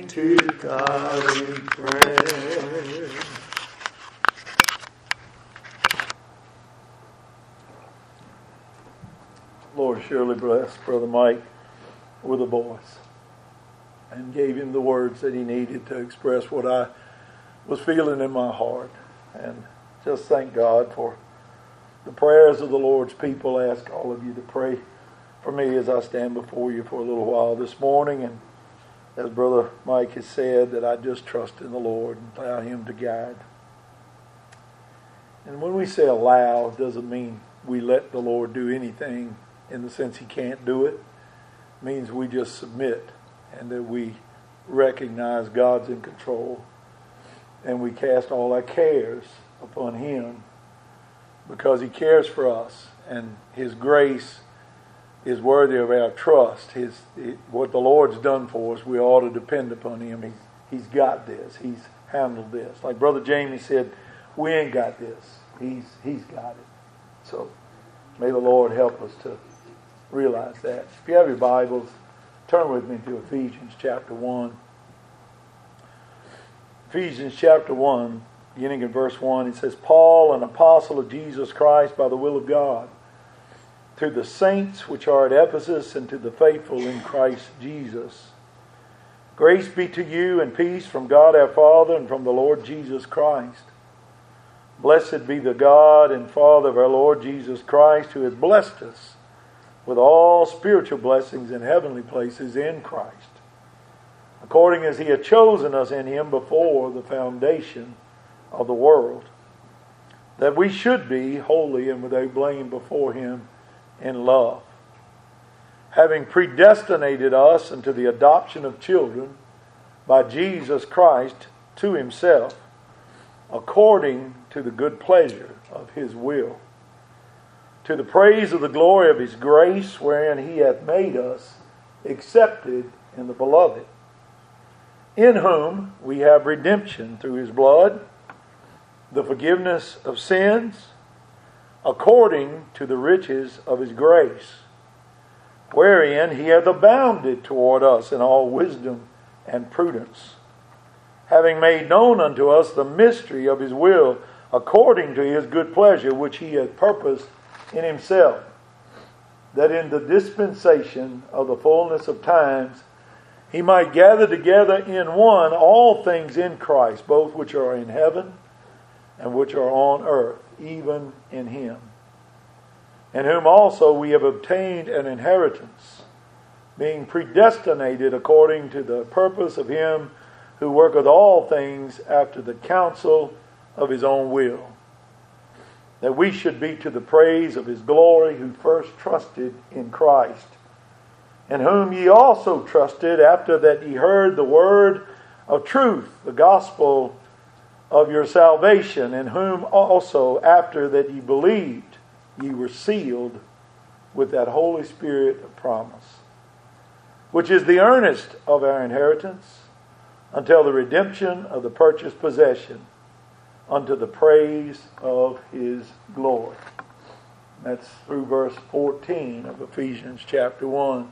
to God in prayer. Lord surely blessed Brother Mike with a voice and gave him the words that he needed to express what I was feeling in my heart. And just thank God for the prayers of the Lord's people. I ask all of you to pray for me as I stand before you for a little while this morning. And as Brother Mike has said, that I just trust in the Lord and allow Him to guide. And when we say allow, it doesn't mean we let the Lord do anything in the sense He can't do it. It means we just submit and that we recognize God's in control. And we cast all our cares upon Him because He cares for us. And His grace is worthy of our trust. What the Lord's done for us, we ought to depend upon Him. He's got this. He's handled this. Like Brother Jamie said, we ain't got this. He's got it. So may the Lord help us to realize that. If you have your Bibles, turn with me to Ephesians chapter 1. Ephesians chapter 1, beginning in verse 1, it says, Paul, an apostle of Jesus Christ by the will of God, to the saints which are at Ephesus and to the faithful in Christ Jesus. Grace be to you and peace from God our Father and from the Lord Jesus Christ. Blessed be the God and Father of our Lord Jesus Christ, who has blessed us with all spiritual blessings in heavenly places in Christ, according as He had chosen us in Him before the foundation of the world, that we should be holy and without blame before Him in love, having predestinated us unto the adoption of children by Jesus Christ to Himself, according to the good pleasure of His will, to the praise of the glory of His grace, wherein He hath made us accepted in the Beloved, in whom we have redemption through His blood, the forgiveness of sins, according to the riches of His grace, wherein He hath abounded toward us in all wisdom and prudence, having made known unto us the mystery of His will, according to His good pleasure, which He hath purposed in Himself, that in the dispensation of the fullness of times He might gather together in one all things in Christ, both which are in heaven and which are on earth, even in Him, in whom also we have obtained an inheritance, being predestinated according to the purpose of Him who worketh all things after the counsel of His own will, that we should be to the praise of His glory, who first trusted in Christ, in whom ye also trusted after that ye heard the word of truth, the gospel of your salvation, in whom also after that ye believed, ye were sealed with that Holy Spirit of promise, which is the earnest of our inheritance, until the redemption of the purchased possession, unto the praise of His glory. That's through verse 14 of Ephesians chapter 1.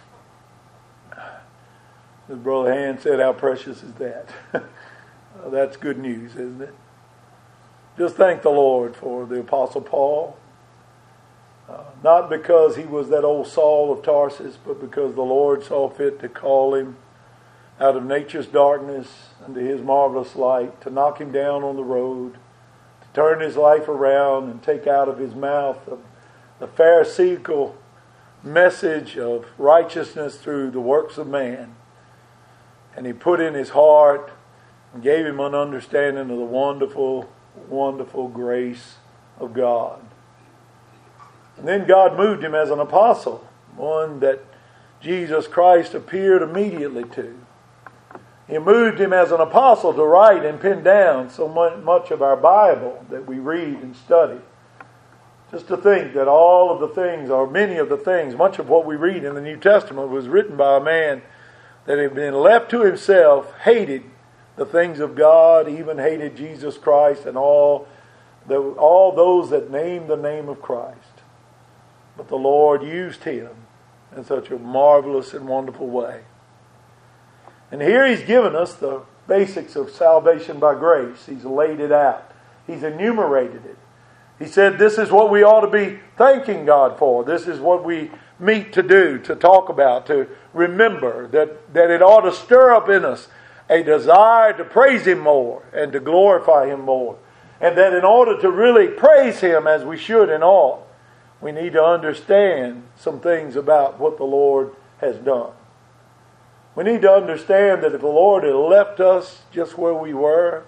As Brother Hand said, how precious is that? That's good news, isn't it? Just thank the Lord for the Apostle Paul. Not because he was that old Saul of Tarsus, but because the Lord saw fit to call him out of nature's darkness unto His marvelous light, to knock him down on the road, to turn his life around and take out of his mouth the Pharisaical message of righteousness through the works of man. And He put in his heart and gave him an understanding of the wonderful, wonderful grace of God. And then God moved him as an apostle, one that Jesus Christ appeared immediately to. He moved him as an apostle to write and pen down so much of our Bible that we read and study. Just to think that all of the things, or many of the things, much of what we read in the New Testament was written by a man that had been left to himself, hated the things of God, even hated Jesus Christ and all those that named the name of Christ. But the Lord used him in such a marvelous and wonderful way. And here He's given us the basics of salvation by grace. He's laid it out. He's enumerated it. He said this is what we ought to be thanking God for. This is what we meet to do, to talk about, to remember. That it ought to stir up in us a desire to praise Him more and to glorify Him more. And that in order to really praise Him as we should and ought, we need to understand some things about what the Lord has done. We need to understand that if the Lord had left us just where we were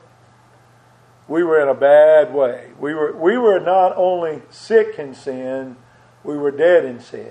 in a bad way. We were not only sick in sin, we were dead in sin.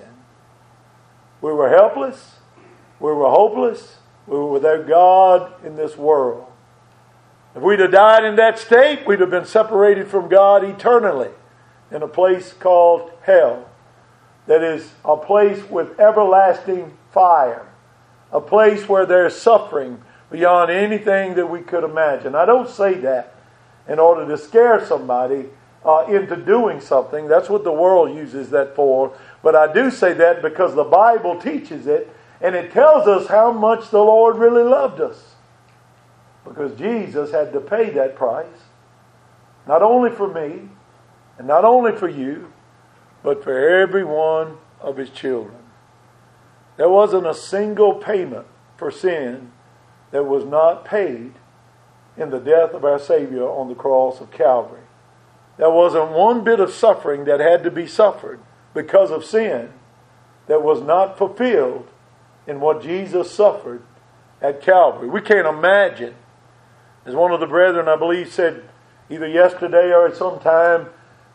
We were helpless, we were hopeless, we were without God in this world. If we'd have died in that state, we'd have been separated from God eternally in a place called hell. That is a place with everlasting fire. A place where there's suffering beyond anything that we could imagine. I don't say that in order to scare somebody into doing something. That's what the world uses that for. But I do say that because the Bible teaches it, and it tells us how much the Lord really loved us. Because Jesus had to pay that price. Not only for me, and not only for you, but for every one of His children. There wasn't a single payment for sin that was not paid in the death of our Savior on the cross of Calvary. There wasn't one bit of suffering that had to be suffered because of sin that was not fulfilled in what Jesus suffered at Calvary. We can't imagine. As one of the brethren, I believe, said either yesterday or at some time,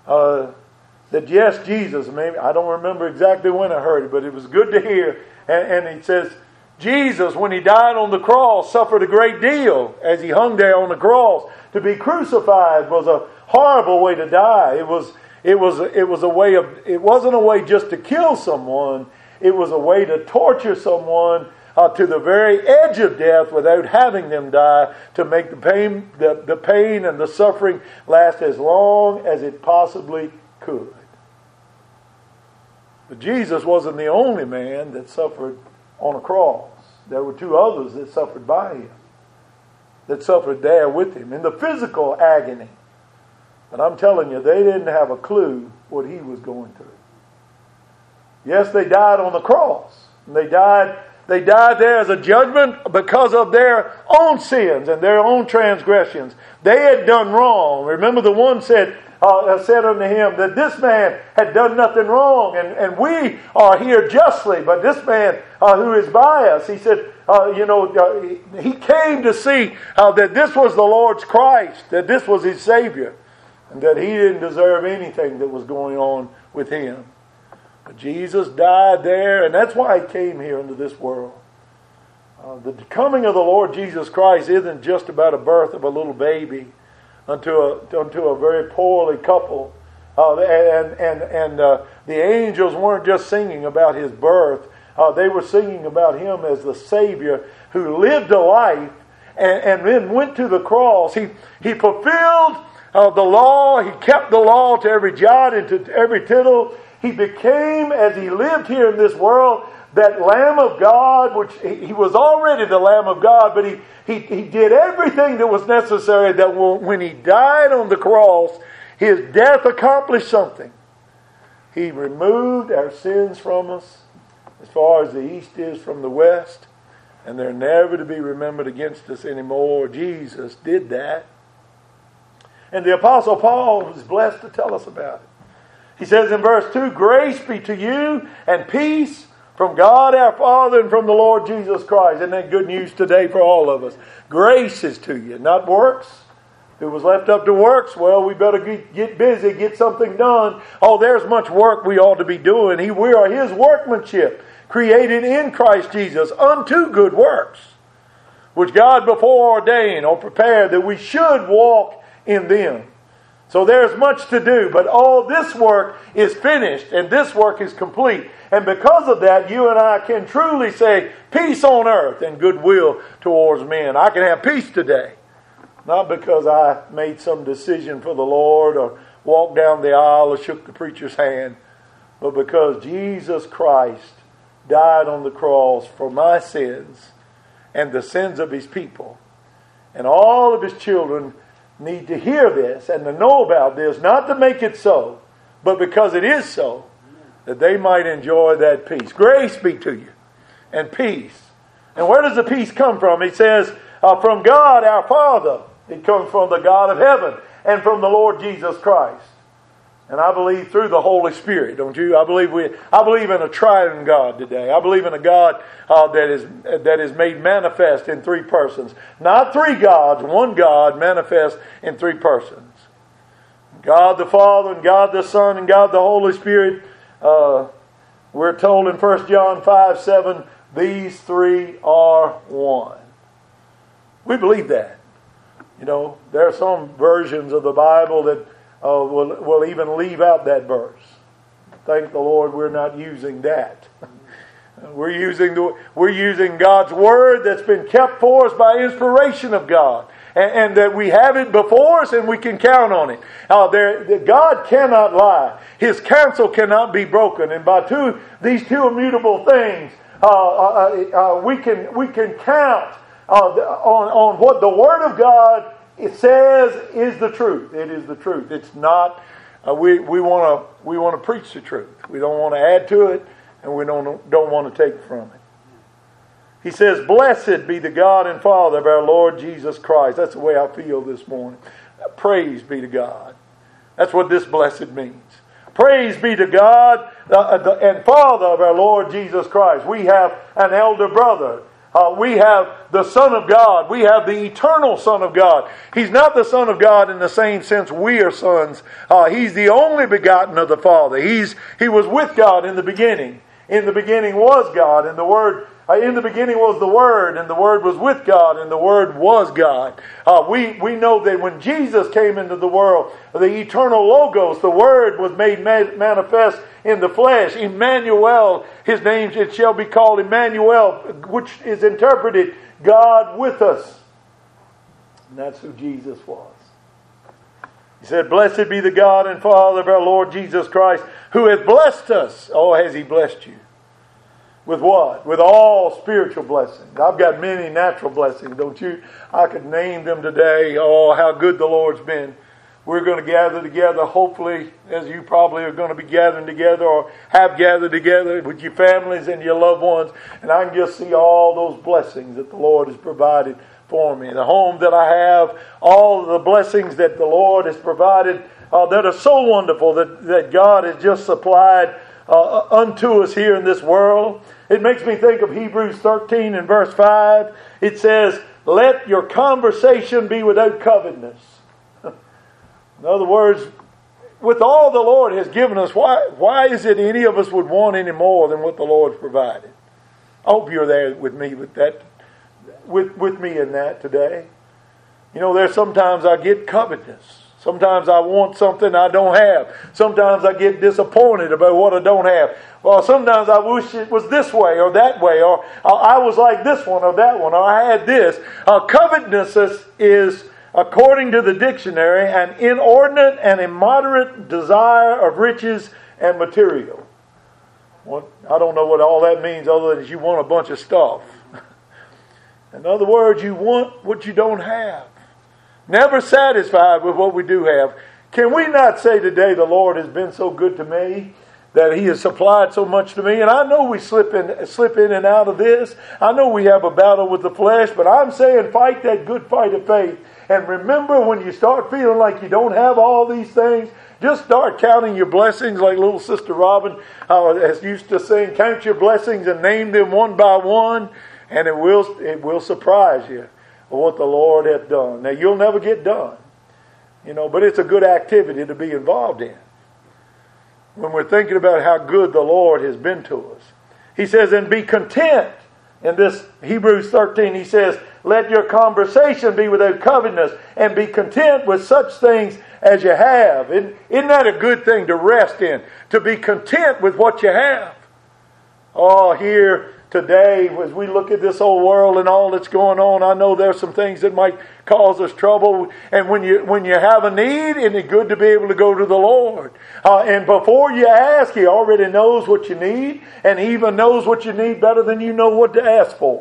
that yes, Jesus, maybe I don't remember exactly when I heard it, but it was good to hear. And he says, Jesus, when He died on the cross, suffered a great deal as He hung there on the cross. To be crucified was a horrible way to die. It was a way of. It wasn't a way just to kill someone. It was a way to torture someone to the very edge of death without having them die, to make the pain and the suffering last as long as it possibly could. But Jesus wasn't the only man that suffered on a cross. There were two others that suffered by Him, that suffered there with Him in the physical agony. But I'm telling you, they didn't have a clue what He was going through. Yes, they died on the cross. And they died there as a judgment because of their own sins and their own transgressions. They had done wrong. Remember, the one said unto Him that this man had done nothing wrong, and we are here justly, but this man who is by us, he said, he came to see that this was the Lord's Christ, that this was His Savior, and that He didn't deserve anything that was going on with Him. But Jesus died there, and that's why He came here into this world. The coming of the Lord Jesus Christ isn't just about a birth of a little baby unto a very poorly couple. The angels weren't just singing about His birth. They were singing about Him as the Savior who lived a life and then went to the cross. He fulfilled the law. He kept the law to every jot and to every tittle. He became, as He lived here in this world, that Lamb of God, which He was already the Lamb of God, but He did everything that was necessary, that when He died on the cross, His death accomplished something. He removed our sins from us as far as the east is from the west, and they're never to be remembered against us anymore. Jesus did that. And the Apostle Paul was blessed to tell us about it. He says in verse 2, grace be to you and peace from God our Father and from the Lord Jesus Christ. Isn't that good news today for all of us? Grace is to you, not works. If it was left up to works, well, we better get busy, get something done. Oh, there's much work we ought to be doing. We are His workmanship, created in Christ Jesus unto good works, which God before ordained or prepared that we should walk in them. So there's much to do, but all this work is finished and this work is complete. And because of that, you and I can truly say peace on earth and goodwill towards men. I can have peace today. Not because I made some decision for the Lord or walked down the aisle or shook the preacher's hand, but because Jesus Christ died on the cross for my sins and the sins of His people. And all of His children need to hear this and to know about this, not to make it so, but because it is so, that they might enjoy that peace. Grace be to you, and peace. And where does the peace come from? He says, from God our Father. It comes from the God of heaven and from the Lord Jesus Christ. And I believe through the Holy Spirit, don't you? I believe in a triune God today. I believe in a God that is made manifest in three persons. Not three gods, one God manifest in three persons. God the Father and God the Son and God the Holy Spirit. We're told in 1 John 5:7, these three are one. We believe that. You know, there are some versions of the Bible that will even leave out that verse. Thank the Lord we're not using that. We're using God's Word that's been kept for us by inspiration of God. And that we have it before us and we can count on it. God cannot lie. His counsel cannot be broken. And by these two immutable things, we can count on what the Word of God it says is the truth. It is the truth. It's not. We want to preach the truth. We don't want to add to it, and we don't want to take from it. He says, "Blessed be the God and Father of our Lord Jesus Christ." That's the way I feel this morning. Praise be to God. That's what this blessed means. Praise be to God and Father of our Lord Jesus Christ. We have an elder brother. We have the Son of God. We have the eternal Son of God. He's not the Son of God in the same sense we are sons. He's the only begotten of the Father. He was with God in the beginning. In the beginning was God, and the Word. In the beginning was the Word, and the Word was with God, and the Word was God. We know that when Jesus came into the world, the eternal Logos, the Word, was made manifest in the flesh. Emmanuel, His name, it shall be called Emmanuel, which is interpreted God with us. And that's who Jesus was. He said, "Blessed be the God and Father of our Lord Jesus Christ, who hath blessed us." Oh, has He blessed you? With what? With all spiritual blessings. I've got many natural blessings, don't you? I could name them today. Oh, how good the Lord's been. We're going to gather together, hopefully, as you probably are going to be gathering together or have gathered together with your families and your loved ones. And I can just see all those blessings that the Lord has provided for me. The home that I have, all of the blessings that the Lord has provided that are so wonderful that God has just supplied unto us here in this world. It makes me think of Hebrews 13 and verse 5. It says, "Let your conversation be without covetousness." In other words, with all the Lord has given us, why is it any of us would want any more than what the Lord's provided? I hope you're there with me with that, with me in that today. You know, there's sometimes I get covetous. Sometimes I want something I don't have. Sometimes I get disappointed about what I don't have. Well, sometimes I wish it was this way or that way, or I was like this one or that one, or I had this. Covetousness is, according to the dictionary, an inordinate and immoderate desire of riches and material. Well, I don't know what all that means other than you want a bunch of stuff. In other words, you want what you don't have. Never satisfied with what we do have. Can we not say today the Lord has been so good to me, that He has supplied so much to me? And I know we slip in and out of this. I know we have a battle with the flesh, but I'm saying fight that good fight of faith. And remember, when you start feeling like you don't have all these things, just start counting your blessings, like little Sister Robin has used to sing, count your blessings and name them one by one, and it will surprise you what the Lord hath done. Now, you'll never get done, but it's a good activity to be involved in when we're thinking about how good the Lord has been to us. He says, and be content. In this Hebrews 13, he says, let your conversation be without covetousness, and be content with such things as you have. Isn't that a good thing to rest in? To be content with what you have. Oh, here today, as we look at this whole world and all that's going on, I know there's some things that might cause us trouble. And when you have a need, isn't it good to be able to go to the Lord? And before you ask, He already knows what you need, and He even knows what you need better than you know what to ask for.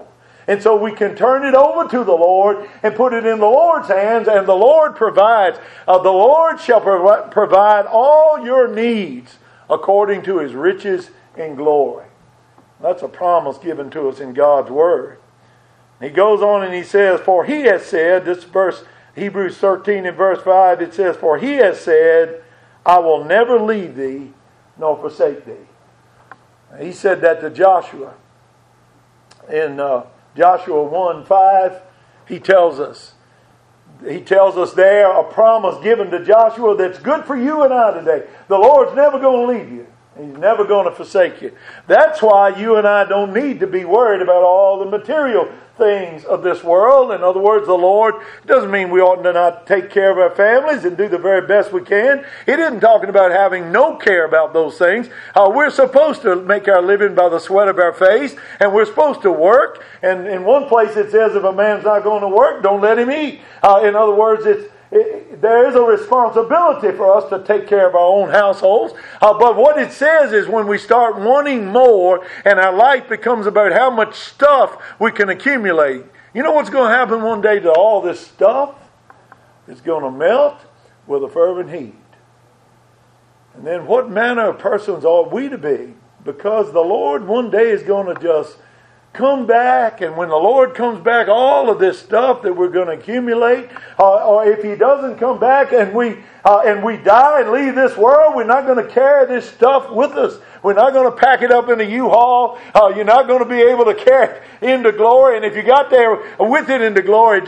And so we can turn it over to the Lord and put it in the Lord's hands, and the Lord provides. The Lord shall provide all your needs according to His riches in glory. That's a promise given to us in God's Word. He goes on and he says, for He has said, this verse, Hebrews 13 and verse 5, it says, for He has said, I will never leave thee nor forsake thee. He said that to Joshua. In Joshua 1:5, he tells us there a promise given to Joshua that's good for you and I today. The Lord's never going to leave you. He's never going to forsake you. That's why you and I don't need to be worried about all the material things of this world. In other words, the Lord doesn't mean we ought to not take care of our families and do the very best we can. It isn't talking about having no care about those things. We're supposed to make our living by the sweat of our face, and we're supposed to work. And in one place it says if a man's not going to work, don't let him eat. In other words, there is a responsibility for us to take care of our own households. But what it says is when we start wanting more and our life becomes about how much stuff we can accumulate, you know what's going to happen one day to all this stuff? It's going to melt with a fervent heat. And then what manner of persons ought we to be? Because the Lord one day is going to just come back, and when the Lord comes back, all of this stuff that we're going to accumulate, or if He doesn't come back and we die and leave this world, we're not going to carry this stuff with us. We're not going to pack it up in a U-Haul. You're not going to be able to carry it into glory. And if you got there with it into glory,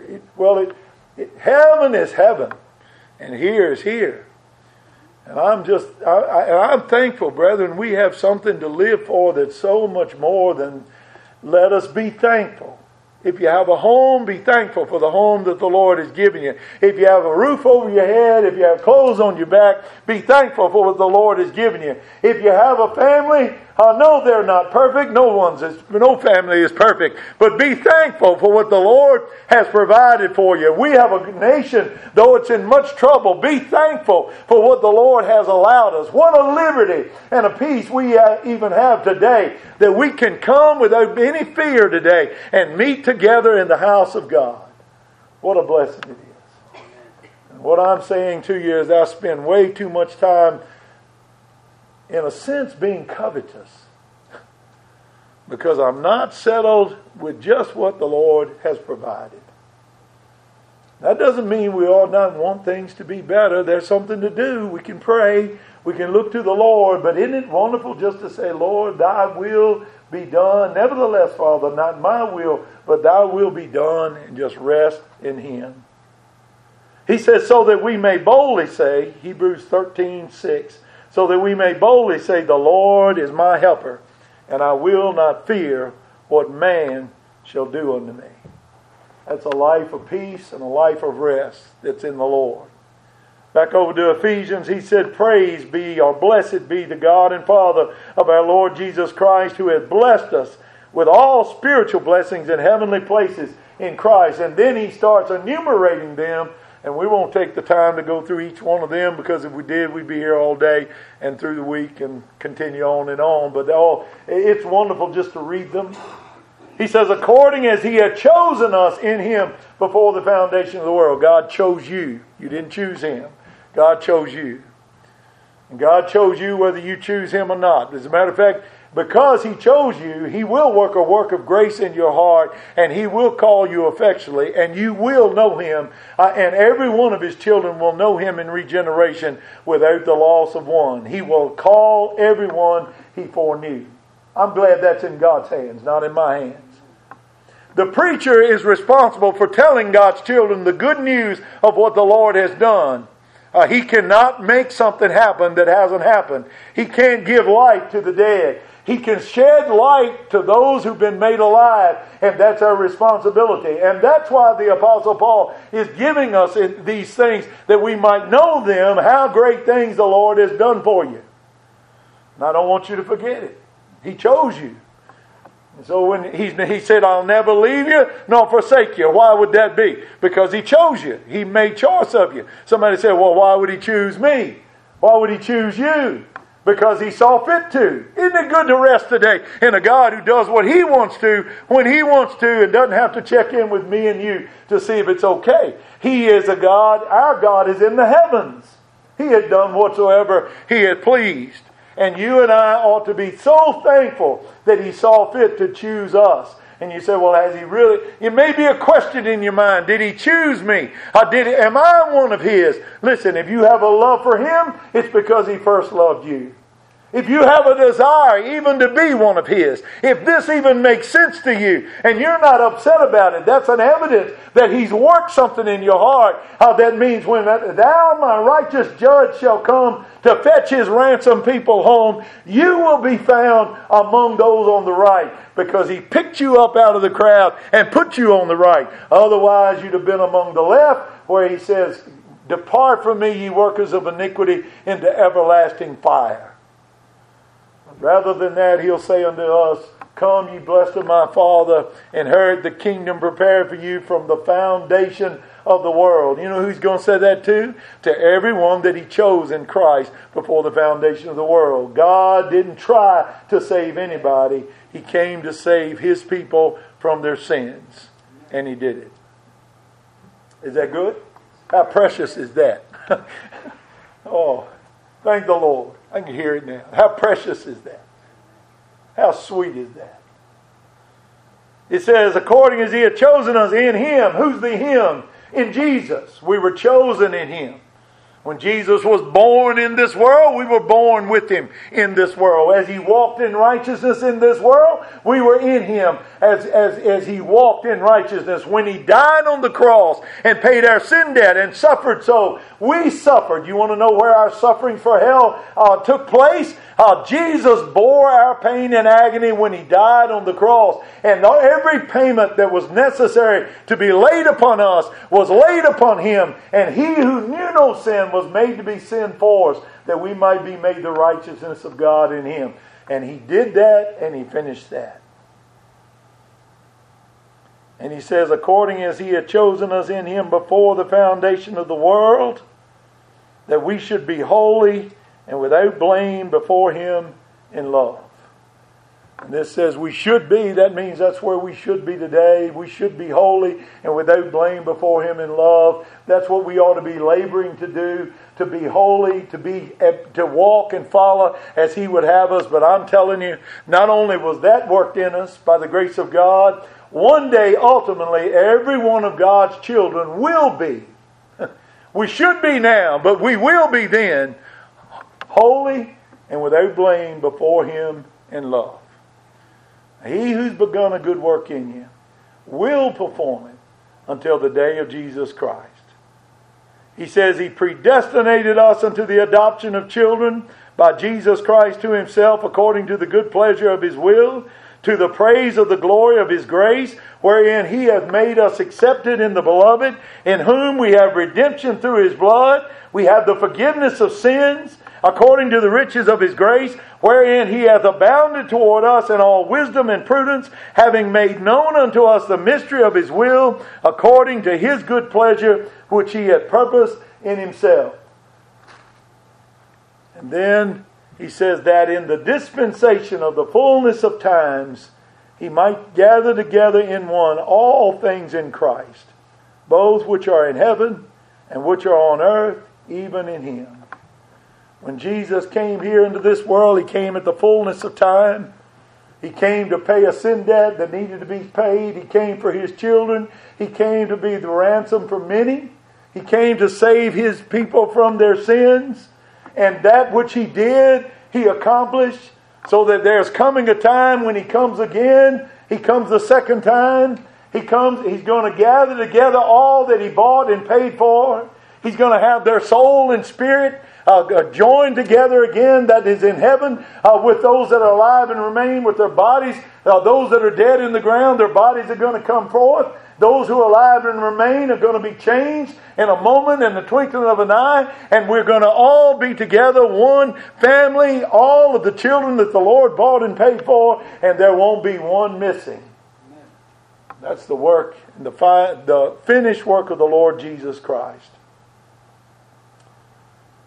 heaven is heaven, and here is here. And I'm thankful, brethren, we have something to live for that's so much more than. Let us be thankful. If you have a home, be thankful for the home that the Lord has given you. If you have a roof over your head, if you have clothes on your back, be thankful for what the Lord has given you. If you have a family, no, they're not perfect. No family is perfect. But be thankful for what the Lord has provided for you. We have a nation, though it's in much trouble, be thankful for what the Lord has allowed us. What a liberty and a peace we even have today, that we can come without any fear today and meet together in the house of God. What a blessing it is. And what I'm saying to you is I spend way too much time, in a sense, being covetous, because I'm not settled with just what the Lord has provided. That doesn't mean we ought not want things to be better. There's something to do. We can pray. We can look to the Lord. But isn't it wonderful just to say, Lord, Thy will be done. Nevertheless, Father, not my will, but Thy will be done, and just rest in Him. He says, so that we may boldly say, Hebrews 13:6, so that we may boldly say, the Lord is my helper, and I will not fear what man shall do unto me. That's a life of peace and a life of rest that's in the Lord. Back over to Ephesians, he said, praise be, or blessed be the God and Father of our Lord Jesus Christ, who has blessed us with all spiritual blessings in heavenly places in Christ. And then he starts enumerating them. And we won't take the time to go through each one of them, because if we did, we'd be here all day and through the week and continue on and on. But it's wonderful just to read them. He says, according as He had chosen us in Him before the foundation of the world. God chose you. You didn't choose Him. God chose you. And God chose you whether you choose Him or not. As a matter of fact, because He chose you, He will work a work of grace in your heart, and He will call you affectionately, and you will know Him, and every one of His children will know Him in regeneration without the loss of one. He will call everyone He foreknew. I'm glad that's in God's hands, not in my hands. The preacher is responsible for telling God's children the good news of what the Lord has done. He cannot make something happen that hasn't happened. He can't give life to the dead. He can shed light to those who've been made alive, and that's our responsibility. And that's why the Apostle Paul is giving us these things, that we might know them, how great things the Lord has done for you. And I don't want you to forget it. He chose you. And so when he said, I'll never leave you nor forsake you. Why would that be? Because He chose you. He made choice of you. Somebody said, well, why would He choose me? Why would He choose you? because He saw fit to. Isn't it good to rest today in a God who does what He wants to, when He wants to, and doesn't have to check in with me and you to see if it's okay? He is a God. Our God is in the heavens. He had done whatsoever He had pleased. And you and I ought to be so thankful that He saw fit to choose us. And you say, well, has He really? It may be a question in your mind. Did He choose me? Am I one of His? Listen, if you have a love for Him, it's because He first loved you. If you have a desire even to be one of His, if this even makes sense to you, and you're not upset about it, that's an evidence that He's worked something in your heart. That means when thou, my righteous judge, shall come to fetch His ransomed people home, you will be found among those on the right, because He picked you up out of the crowd and put you on the right. Otherwise, you'd have been among the left, where He says, depart from me, ye workers of iniquity, into everlasting fire. Rather than that, He'll say unto us, come, ye blessed of my Father, and inherit the kingdom prepared for you from the foundation of the world. You know who He's going to say that to? To everyone that He chose in Christ before the foundation of the world. God didn't try to save anybody. He came to save His people from their sins. And He did it. Is that good? How precious is that? Oh, thank the Lord. I can hear it now. How precious is that? How sweet is that? It says, according as He had chosen us in Him. Who's the Him? In Jesus. We were chosen in Him. When Jesus was born in this world, we were born with Him in this world. As He walked in righteousness in this world, we were in Him as He walked in righteousness. When He died on the cross and paid our sin debt and suffered so, we suffered. You want to know where our suffering for hell took place? Jesus bore our pain and agony when He died on the cross. And every payment that was necessary to be laid upon us was laid upon Him. And He who knew no sin was made to be sin for us, that we might be made the righteousness of God in Him. And He did that, and He finished that. And He says, according as He had chosen us in Him before the foundation of the world, that we should be holy and without blame before Him in love. And this says we should be. That means that's where we should be today. We should be holy and without blame before Him in love. That's what we ought to be laboring to do, to be holy, to walk and follow as He would have us. But I'm telling you, not only was that worked in us by the grace of God, one day, ultimately, every one of God's children will be. We should be now, but we will be then, holy and without blame before Him in love. He who's begun a good work in you will perform it until the day of Jesus Christ. He says He predestinated us unto the adoption of children by Jesus Christ to Himself, according to the good pleasure of His will, to the praise of the glory of His grace, wherein He hath made us accepted in the Beloved, in whom we have redemption through His blood. We have the forgiveness of sins, according to the riches of His grace, wherein He hath abounded toward us in all wisdom and prudence, having made known unto us the mystery of His will, according to His good pleasure, which He hath purposed in Himself. And then He says that in the dispensation of the fullness of times, He might gather together in one all things in Christ, both which are in heaven and which are on earth, even in Him. When Jesus came here into this world, He came at the fullness of time. He came to pay a sin debt that needed to be paid. He came for His children. He came to be the ransom for many. He came to save His people from their sins. And that which He did, He accomplished, so that there's coming a time when He comes again. He comes the second time. He's going to gather together all that He bought and paid for. He's going to have their soul and spirit joined together again, that is in heaven, with those that are alive and remain, with their bodies. Those that are dead in the ground, their bodies are going to come forth. Those who are alive and remain are going to be changed in a moment, in the twinkling of an eye, and we're going to all be together, one family, all of the children that the Lord bought and paid for, and there won't be one missing. That's the work, the finished work of the Lord Jesus Christ.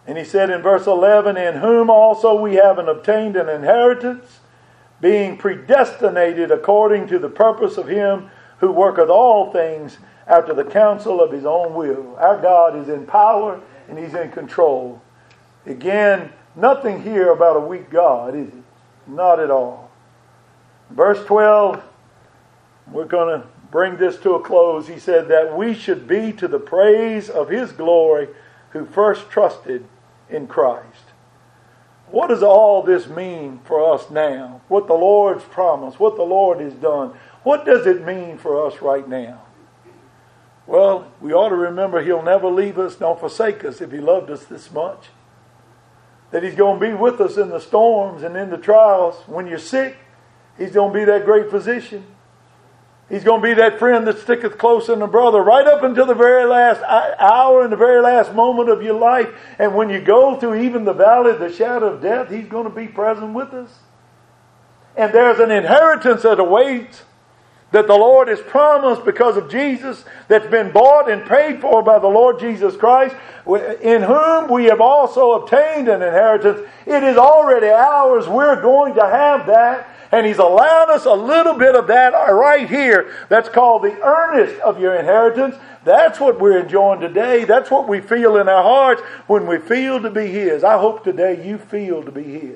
And he said in verse 11, in whom also we have obtained an inheritance, being predestinated according to the purpose of him who worketh all things after the counsel of his own will. Our God is in power and he's in control. Again, nothing here about a weak God, is it? Not at all. Verse 12, we're going to bring this to a close. He said that we should be to the praise of his glory who first trusted in Christ. What does all this mean for us now? What the Lord's promised, what the Lord has done. What does it mean for us right now? Well, we ought to remember he'll never leave us nor forsake us if he loved us this much. That he's going to be with us in the storms and in the trials. When you're sick, he's going to be that great physician. He's going to be that friend that sticketh closer than a brother right up until the very last hour and the very last moment of your life. And when you go through even the valley of the shadow of death, he's going to be present with us. And there's an inheritance that awaits that the Lord has promised because of Jesus, that's been bought and paid for by the Lord Jesus Christ, in whom we have also obtained an inheritance. It is already ours. We're going to have that. And he's allowed us a little bit of that right here. That's called the earnest of your inheritance. That's what we're enjoying today. That's what we feel in our hearts when we feel to be his. I hope today you feel to be his.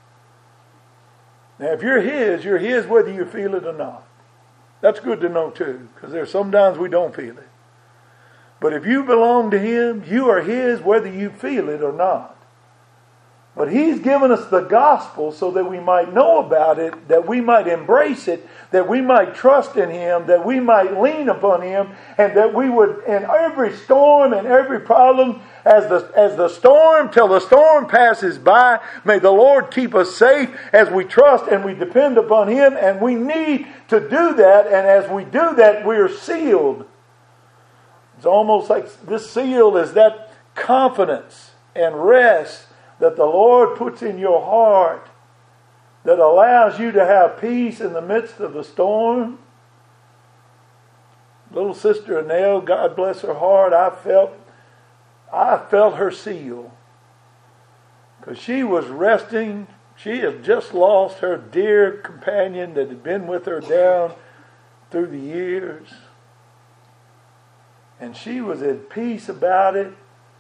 Now if you're his whether you feel it or not. That's good to know too, because there's sometimes we don't feel it. But if you belong to him, you are his whether you feel it or not. But he's given us the gospel so that we might know about it, that we might embrace it, that we might trust in him, that we might lean upon him, and that we would, in every storm and every problem, as the storm, till the storm passes by, may the Lord keep us safe as we trust and we depend upon him. And we need to do that, and as we do that, we are sealed. It's almost like this seal is that confidence and rest that the Lord puts in your heart that allows you to have peace in the midst of the storm. Little sister Annelle, God bless her heart, I felt her seal. Because she was resting. She had just lost her dear companion that had been with her down through the years. And she was at peace about it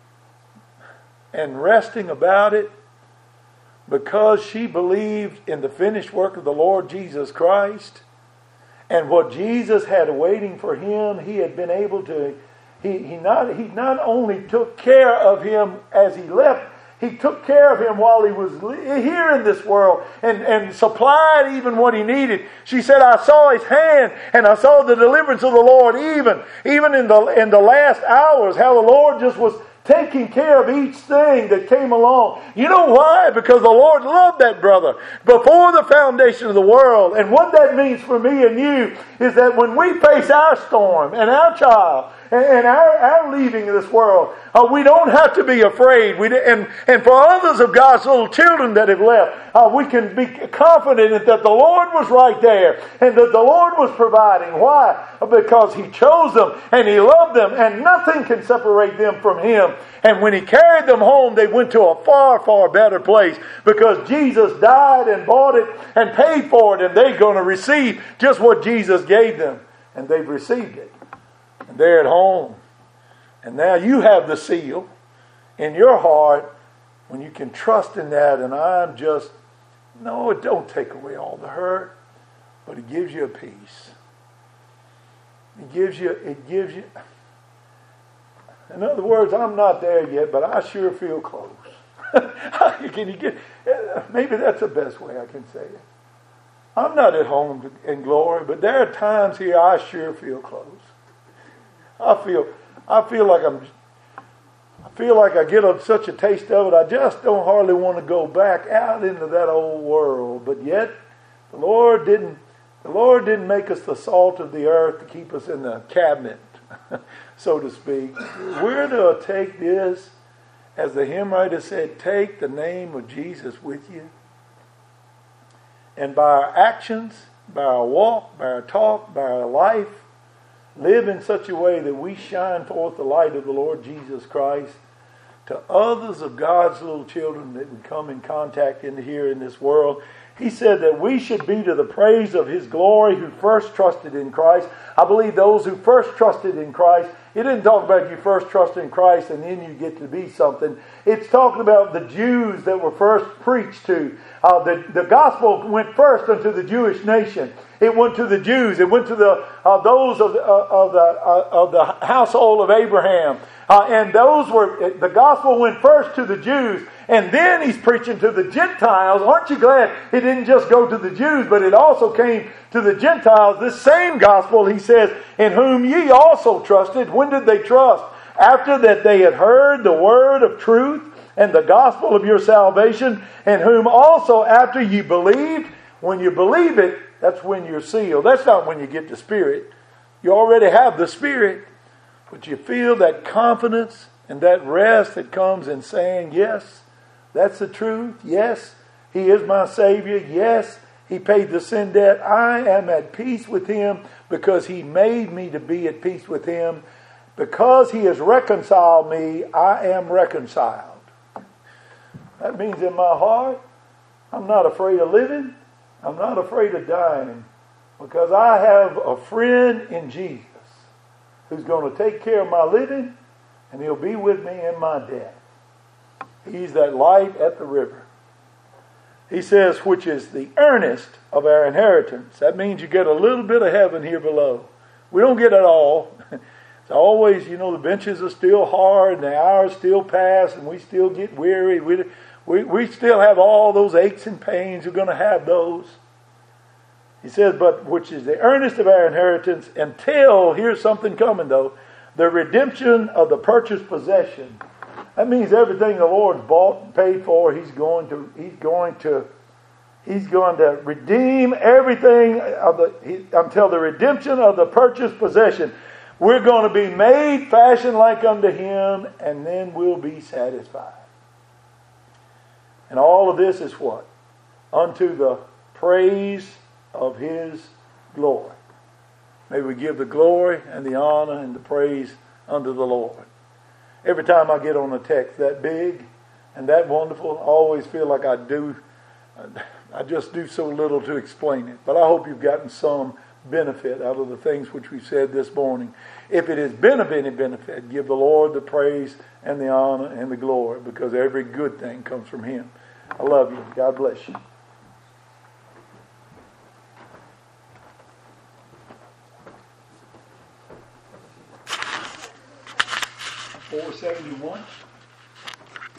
and resting about it because she believed in the finished work of the Lord Jesus Christ and what Jesus had awaiting for him. He had been able to, he not only took care of him as he left, he took care of him while he was here in this world and supplied even what he needed. She said, I saw his hand and I saw the deliverance of the Lord even in the last hours, how the Lord just was taking care of each thing that came along. You know why? Because the Lord loved that brother before the foundation of the world. And what that means for me and you is that when we face our storm and our trial and our leaving this world, we don't have to be afraid. And for others of God's little children that have left, we can be confident that the Lord was right there and that the Lord was providing. Why? Because he chose them and he loved them and nothing can separate them from him. And when he carried them home, they went to a far, far better place because Jesus died and bought it and paid for it, and they're going to receive just what Jesus gave them. And they've received it. And they're at home. And now you have the seal in your heart when you can trust in that. And it don't take away all the hurt, but it gives you a peace. It gives you. In other words, I'm not there yet, but I sure feel close. Maybe that's the best way I can say it. I'm not at home in glory, but there are times here I sure feel close. I feel like I get such a taste of it. I just don't hardly want to go back out into that old world. But yet, the Lord didn't make us the salt of the earth to keep us in the cabinet, so to speak. We're to take this, as the hymn writer said, take the name of Jesus with you. And by our actions, by our walk, by our talk, by our life, live in such a way that we shine forth the light of the Lord Jesus Christ to others of God's little children that we come in contact in here in this world. He said that we should be to the praise of His glory who first trusted in Christ. I believe those who first trusted in Christ, it didn't talk about you first trust in Christ and then you get to be something. It's talking about the Jews that were first preached to. The gospel went first unto the Jewish nation. It went to the Jews. It went to those of the household of Abraham. And those were, the gospel went first to the Jews. And then He's preaching to the Gentiles. Aren't you glad it didn't just go to the Jews, but it also came to the Gentiles? This same gospel, He says, in whom ye also trusted. When did they trust? After that they had heard the word of truth and the gospel of your salvation, and whom also after ye believed. When you believe it, that's when you're sealed. That's not when you get the Spirit. You already have the Spirit. But you feel that confidence and that rest that comes in saying, yes, that's the truth. Yes, He is my Savior. Yes, He paid the sin debt. I am at peace with Him because He made me to be at peace with Him. Because He has reconciled me, I am reconciled. That means in my heart, I'm not afraid of living. I'm not afraid of dying. Because I have a friend in Jesus who's going to take care of my living and He'll be with me in my death. He's that light at the river. He says, which is the earnest of our inheritance. That means you get a little bit of heaven here below. We don't get it all. It's always, the benches are still hard and the hours still pass and we still get weary. We still have all those aches and pains. We're going to have those. He says, but which is the earnest of our inheritance until, here's something coming though, the redemption of the purchased possession. That means everything the Lord's bought and paid for, He's going to redeem everything until the redemption of the purchased possession. We're going to be made fashion like unto Him, and then we'll be satisfied. And all of this is what? Unto the praise of His glory. May we give the glory and the honor and the praise unto the Lord. Every time I get on a text that big and that wonderful, I always feel like I just do so little to explain it. But I hope you've gotten some benefit out of the things which we've said this morning. If it has been of any benefit, give the Lord the praise and the honor and the glory, because every good thing comes from Him. I love you. God bless you. $471.